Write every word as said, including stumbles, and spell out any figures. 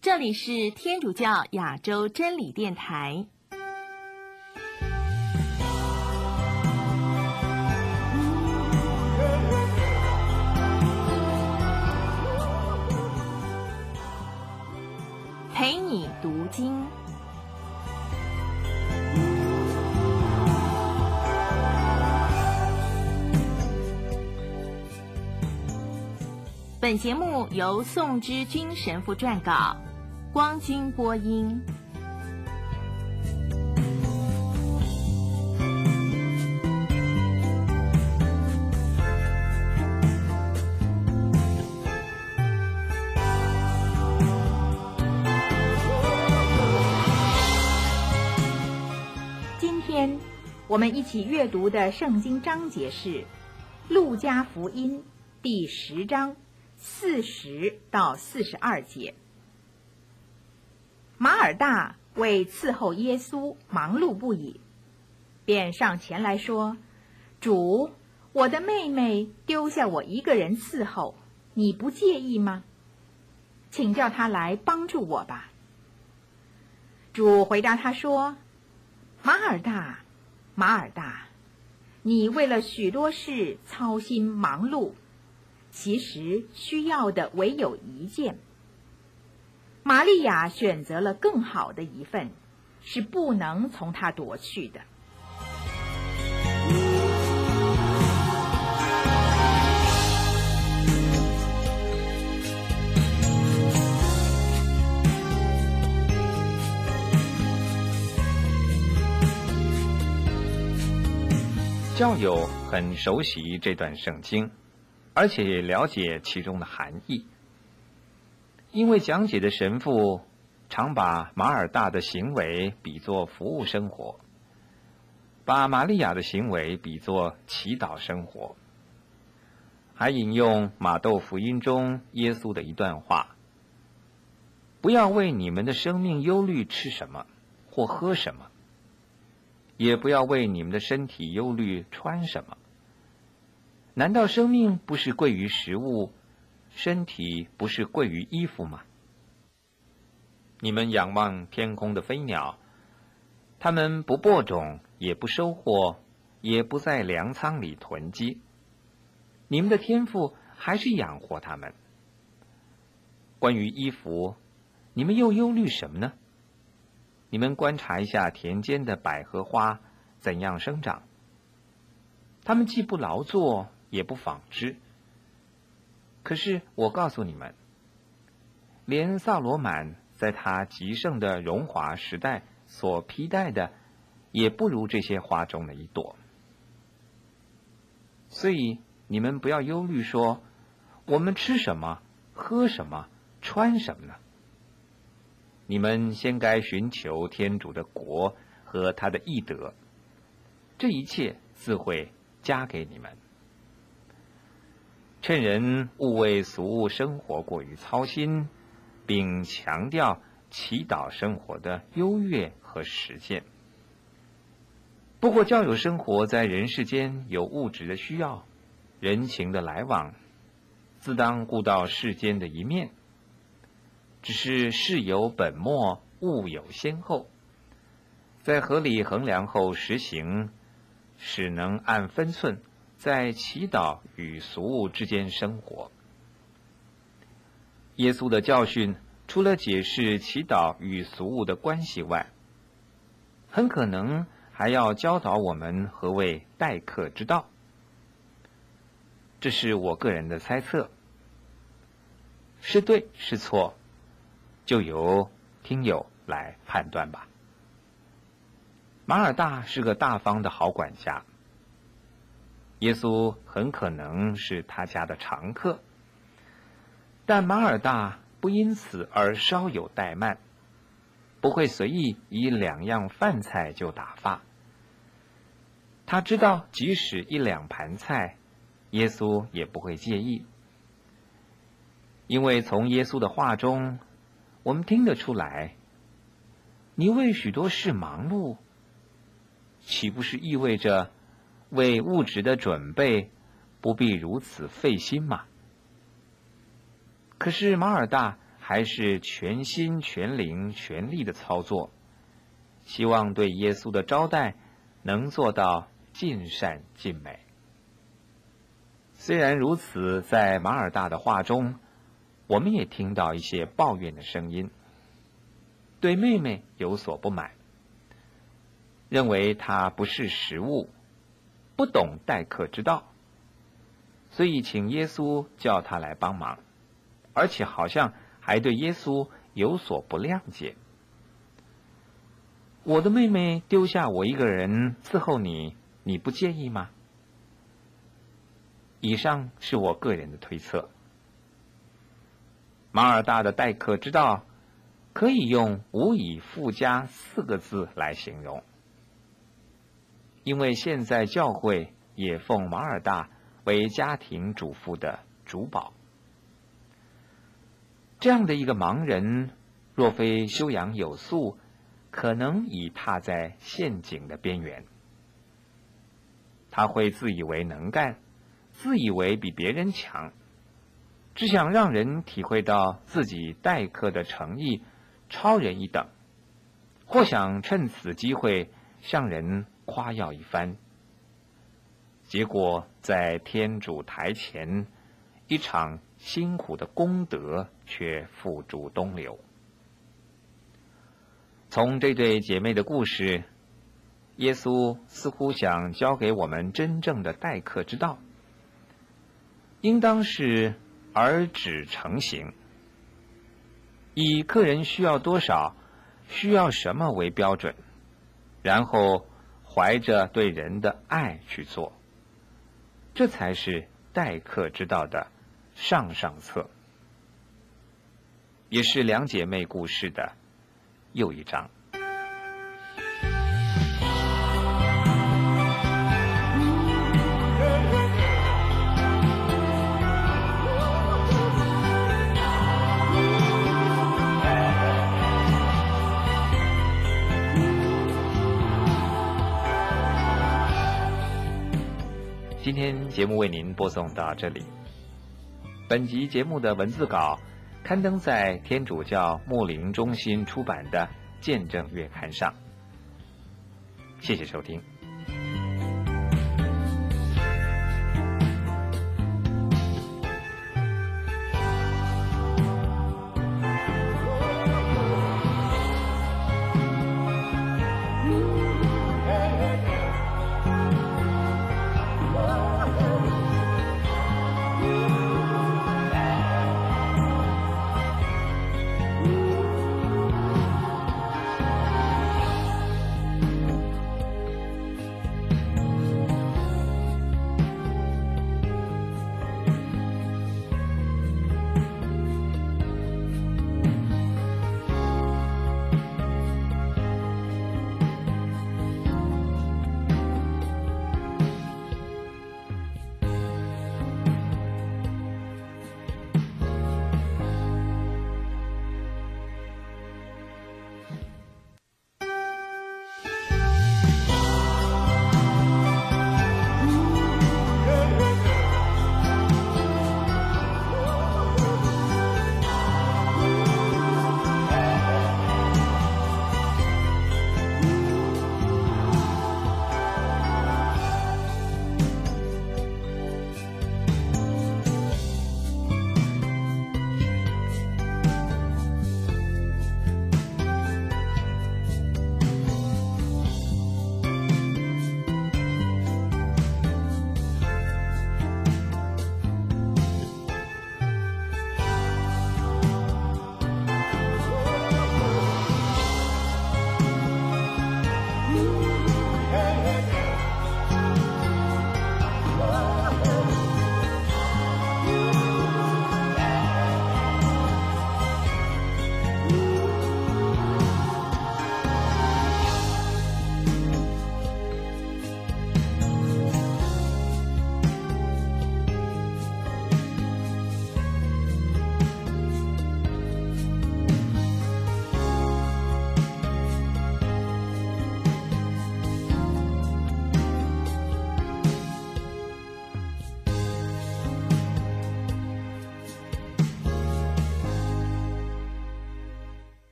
这里是天主教亚洲真理电台。陪你读经。本节目由宋之君神父撰稿，光君播音。 今天我们一起阅读的圣经章节是《路加福音》第十章四十到四十二节。马尔大为伺候耶稣忙碌不已，便上前来说：“主，我的妹妹丢下我一个人伺候，你不介意吗？请叫她来帮助我吧。”主回答他说：“马尔大，马尔大，你为了许多事操心忙碌，其实需要的唯有一件。玛利亚选择了更好的一份，是不能从她夺去的。” 教友很熟悉这段圣经，而且也了解其中的含义。因为讲解的神父常把马尔大的行为比作服务生活，把玛利亚的行为比作祈祷生活，还引用马窦福音中耶稣的一段话：不要为你们的生命忧虑吃什么或喝什么，也不要为你们的身体忧虑穿什么。难道生命不是贵于食物，身体不是贵于衣服吗？你们仰望天空的飞鸟，它们不播种，也不收获，也不在粮仓里囤积，你们的天父还是养活它们。关于衣服，你们又忧虑什么呢？你们观察一下田间的百合花怎样生长，它们既不劳作，也不纺织。可是我告诉你们，连萨罗满在他极盛的荣华时代所披戴的，也不如这些花中的一朵。所以你们不要忧虑说，我们吃什么，喝什么，穿什么呢？你们先该寻求天主的国和他的义德，这一切自会加给你们。趁人勿为俗物生活过于操心，并强调祈祷生活的优越和实践。不过教友生活在人世间有物质的需要，人情的来往，自当顾到世间的一面。只是事有本末，物有先后，在合理衡量后实行，使能按分寸在祈祷与俗物之间生活。耶稣的教训除了解释祈祷与俗物的关系外，很可能还要教导我们何谓待客之道。这是我个人的猜测，是对是错，就由听友来判断吧。马尔大是个大方的好管家，耶稣很可能是他家的常客，但马尔大不因此而稍有怠慢，不会随意以两样饭菜就打发。他知道即使一两盘菜，耶稣也不会介意，因为从耶稣的话中我们听得出来，你为许多事忙碌，岂不是意味着为物质的准备不必如此费心吗？可是马尔大还还是全心全灵全力的操作，希望对耶稣的招待能做到尽善尽美。虽然如此，在马尔大的话中，我们也听到一些抱怨的声音，对妹妹有所不满，认为她不识时务，不懂待客之道，所以请耶稣叫她来帮忙，而且好像还对耶稣有所不谅解。我的妹妹丢下我一个人伺候你，你不介意吗？以上是我个人的推测。马尔大的待客之道可以用无以复加四个字来形容，因为现在教会也奉马尔大为家庭主妇的主保。这样的一个盲人，若非修养有素，可能已踏在陷阱的边缘。他会自以为能干，自以为比别人强，只想让人体会到自己待客的诚意超人一等，或想趁此机会向人夸耀一番。结果在天主台前，一场辛苦的功德却付诸东流。从这对姐妹的故事，耶稣似乎想教给我们真正的待客之道，应当是耳指成行，以客人需要多少、需要什么为标准，然后怀着对人的爱去做，这才是待客之道的上上策，也是两姐妹故事的又一章。今天节目为您播送到这里。本集节目的文字稿刊登在天主教牧灵中心出版的《见证月刊》上。谢谢收听。